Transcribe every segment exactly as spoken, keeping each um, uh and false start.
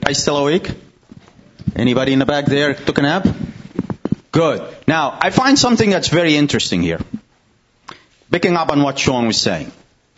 guys still awake? Anybody in the back there took a nap? Good. Now, I find something that's very interesting here. Picking up on what Sean was saying.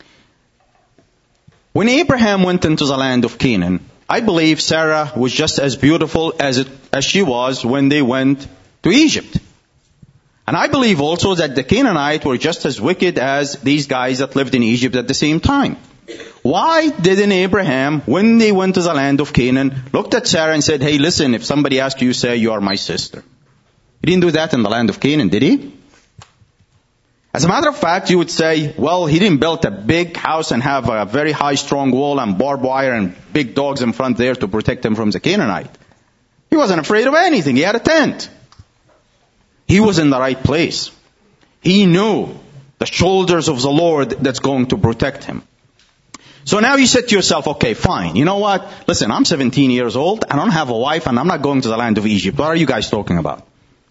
When Abraham went into the land of Canaan, I believe Sarah was just as beautiful as it, as she was when they went to Egypt. And I believe also that the Canaanites were just as wicked as these guys that lived in Egypt at the same time. Why didn't Abraham, when they went to the land of Canaan, looked at Sarah and said, hey, listen, if somebody asks you, say, you are my sister. He didn't do that in the land of Canaan, did he? As a matter of fact, you would say, well, he didn't build a big house and have a very high, strong wall and barbed wire and big dogs in front there to protect him from the Canaanite. He wasn't afraid of anything. He had a tent. He was in the right place. He knew the shoulders of the Lord that's going to protect him. So now you said to yourself, okay, fine. You know what? Listen, I'm seventeen years old. I don't have a wife and I'm not going to the land of Egypt. What are you guys talking about?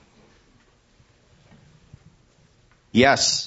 Yes.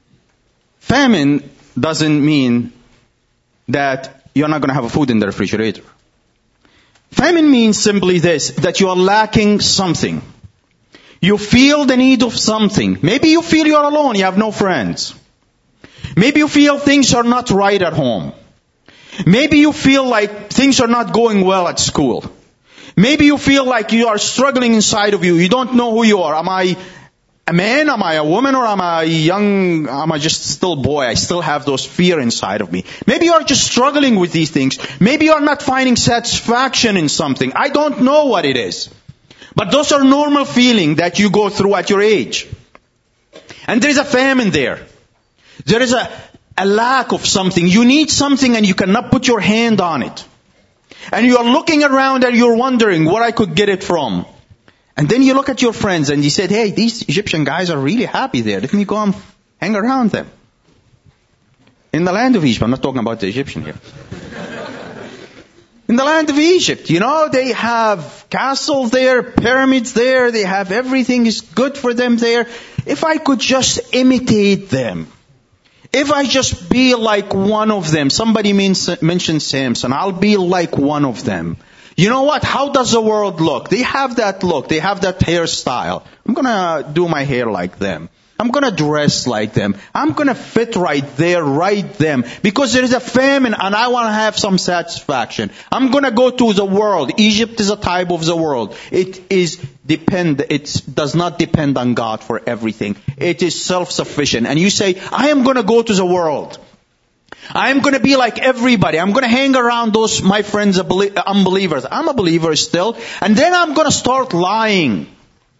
Famine doesn't mean that you're not going to have a food in the refrigerator. Famine means simply this, that you are lacking something. You feel the need of something. Maybe you feel you're alone, you have no friends. Maybe you feel things are not right at home. Maybe you feel like things are not going well at school. Maybe you feel like you are struggling inside of you. You don't know who you are. Am I a man? Am I a woman? Or am I young? Am I just still boy? I still have those fear inside of me. Maybe you are just struggling with these things. Maybe you are not finding satisfaction in something. I don't know what it is. But those are normal feelings that you go through at your age. And there is a famine there. There is a, a lack of something. You need something and you cannot put your hand on it. And you are looking around and you're wondering where I could get it from. And then you look at your friends and you said, hey, these Egyptian guys are really happy there. Let me go and hang around them. In the land of Egypt, I'm not talking about the Egyptian here. In the land of Egypt, you know, they have castles there, pyramids there, they have everything is good for them there. If I could just imitate them, if I just be like one of them, somebody means, mentioned Samson, I'll be like one of them. You know what? How does the world look? They have that look, they have that hairstyle. I'm gonna do my hair like them. I'm going to dress like them. I'm going to fit right there, right them. Because there is a famine and I want to have some satisfaction. I'm going to go to the world. Egypt is a type of the world. It is depend, it does not depend on God for everything. It is self-sufficient. And you say, I am going to go to the world. I am going to be like everybody. I'm going to hang around those, my friends, unbelievers. I'm a believer still. And then I'm going to start lying.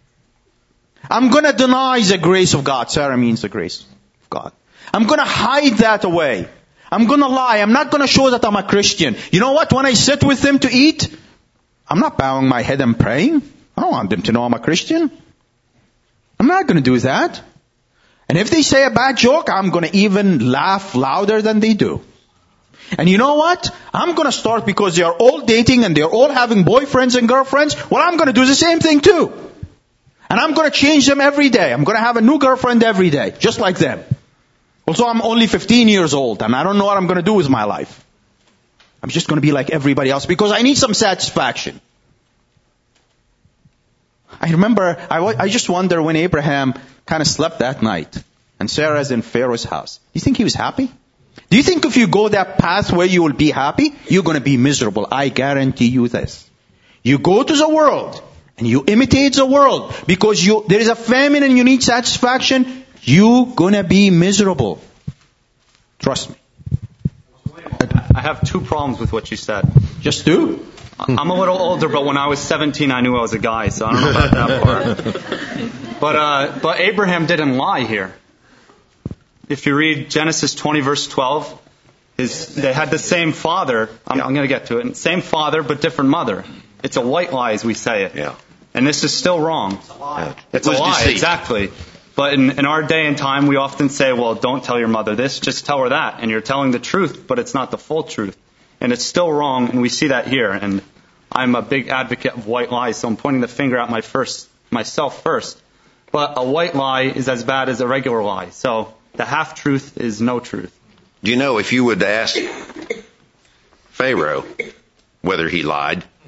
I'm going to deny the grace of God. Sarah means the grace of God. I'm going to hide that away. I'm going to lie. I'm not going to show that I'm a Christian. You know what? When I sit with them to eat, I'm not bowing my head and praying. I don't want them to know I'm a Christian. I'm not going to do that. And if they say a bad joke, I'm going to even laugh louder than they do. And you know what? I'm going to start because they are all dating and they're all having boyfriends and girlfriends. Well, I'm going to do the same thing too. And I'm going to change them every day. I'm going to have a new girlfriend every day, just like them. Also, I'm only fifteen years old, and I don't know what I'm going to do with my life. I'm just going to be like everybody else because I need some satisfaction. I remember, I, I just wonder when Abraham kind of slept that night, and Sarah's in Pharaoh's house. Do you think he was happy? Do you think if you go that pathway you will be happy? You're going to be miserable. I guarantee you this. You go to the world. And you imitate the world because you there is a famine and you need satisfaction, you're going to be miserable. Trust me. I have two problems with what you said. Just two? I'm a little older, but when I was seventeen, I knew I was a guy, so I don't know about that part. But, uh, but Abraham didn't lie here. If you read Genesis twenty, verse twelve, his, they had the same father. I'm, I'm going to get to it. Same father, but different mother. It's a white lie, as we say it. Yeah. And this is still wrong. It's a lie. It's a lie, exactly. But in, in our day and time, we often say, well, don't tell your mother this, just tell her that. And you're telling the truth, but it's not the full truth. And it's still wrong, and we see that here. And I'm a big advocate of white lies, so I'm pointing the finger at my first, myself first. But a white lie is as bad as a regular lie. So the half-truth is no truth. Do you know if you would ask Pharaoh whether he lied,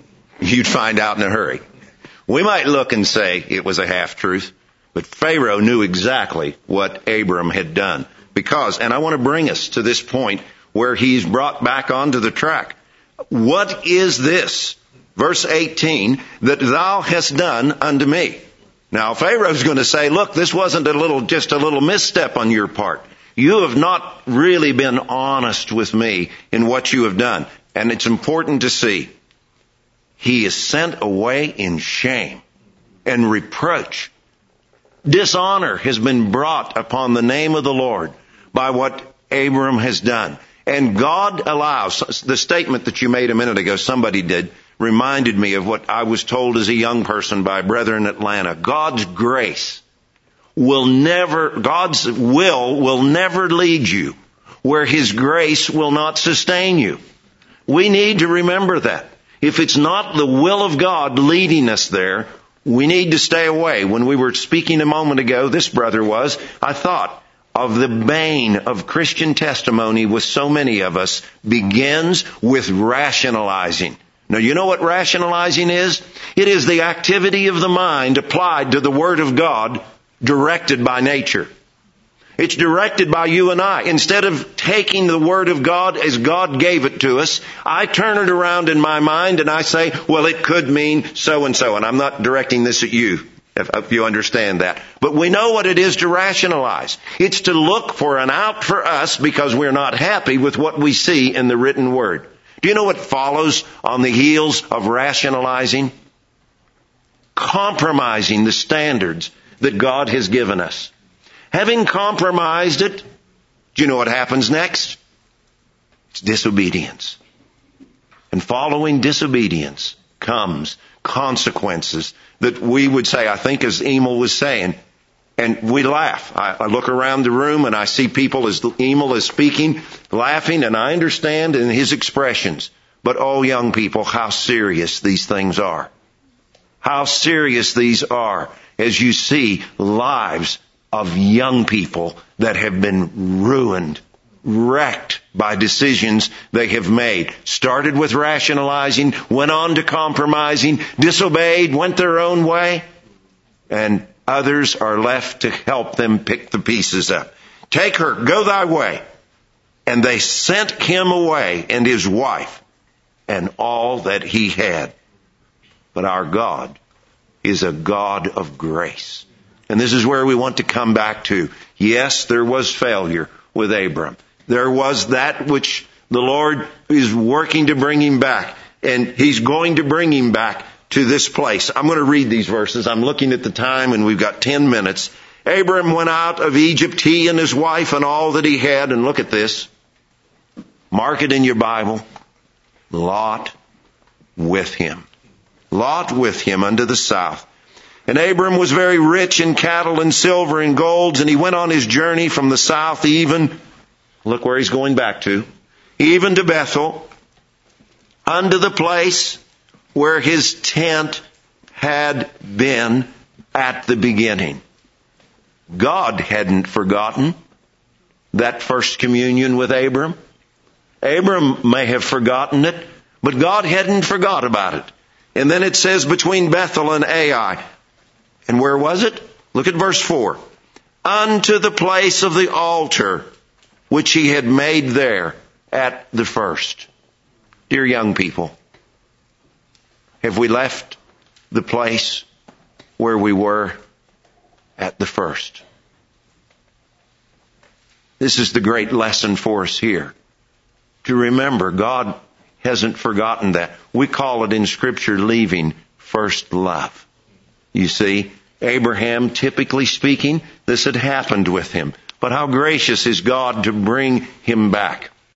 you'd find out in a hurry. We might look and say it was a half-truth, but Pharaoh knew exactly what Abram had done. Because, and I want to bring us to this point where he's brought back onto the track. What is this? Verse eighteen, that thou hast done unto me. Now Pharaoh's going to say, look, this wasn't a little, just a little misstep on your part. You have not really been honest with me in what you have done. And it's important to see. He is sent away in shame and reproach. Dishonor has been brought upon the name of the Lord by what Abram has done. And God allows, the statement that you made a minute ago, somebody did, reminded me of what I was told as a young person by a brother in Atlanta. God's grace will never, God's will will never lead you where His grace will not sustain you. We need to remember that. If it's not the will of God leading us there, we need to stay away. When we were speaking a moment ago, this brother was, I thought, of the bane of Christian testimony with so many of us begins with rationalizing. Now, you know what rationalizing is? It is the activity of the mind applied to the Word of God, directed by nature. It's directed by you and I. Instead of taking the Word of God as God gave it to us, I turn it around in my mind and I say, well, it could mean so and so. And I'm not directing this at you, if, if you understand that. But we know what it is to rationalize. It's to look for an out for us because we're not happy with what we see in the written Word. Do you know what follows on the heels of rationalizing? Compromising the standards that God has given us. Having compromised it, do you know what happens next? It's disobedience. And following disobedience comes consequences that we would say, I think as Emil was saying, and we laugh. I, I look around the room and I see people as Emil is speaking, laughing, and I understand in his expressions. But oh, young people, how serious these things are. How serious these are as you see lives of young people that have been ruined, wrecked by decisions they have made. Started with rationalizing, went on to compromising, disobeyed, went their own way, and others are left to help them pick the pieces up. Take her, go thy way. And they sent him away and his wife and all that he had. But our God is a God of grace. And this is where we want to come back to. Yes, there was failure with Abram. There was that which the Lord is working to bring him back. And He's going to bring him back to this place. I'm going to read these verses. I'm looking at the time and we've got ten minutes. Abram went out of Egypt, he and his wife and all that he had. And look at this. Mark it in your Bible. Lot with him. Lot with him unto the south. And Abram was very rich in cattle and silver and golds, and he went on his journey from the south even, look where he's going back to, even to Bethel, unto the place where his tent had been at the beginning. God hadn't forgotten that first communion with Abram. Abram may have forgotten it, but God hadn't forgot about it. And then it says between Bethel and Ai. And where was it? Look at verse four. Unto the place of the altar which he had made there at the first. Dear young people, have we left the place where we were at the first? This is the great lesson for us here. To remember, God hasn't forgotten that. We call it in Scripture leaving first love. You see, Abraham, typically speaking, this had happened with him. But how gracious is God to bring him back.